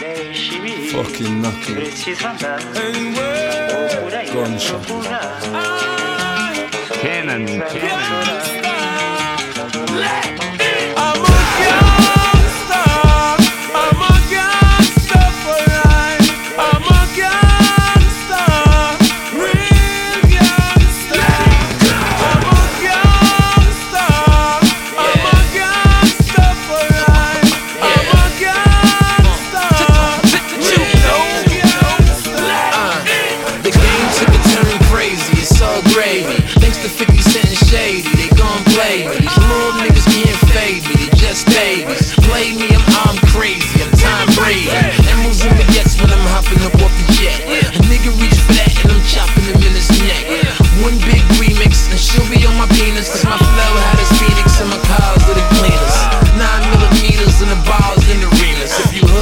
Fucking knocking. Gunshot. Cannon. I'm a gangster. I'm a gangster for life. I'm a gangster, real gangster. I'm a gangster. I'm a gangster for life. I'm a gangster, real gangster. The game took a turn crazy, it's all gravy. Thanks to 50 Cent and Shady, they gon' play me. These little niggas can't fade me, they just babies. Play me, I'm crazy, I'm Tom Brady. Emeralds in the jets when I'm hopping up off the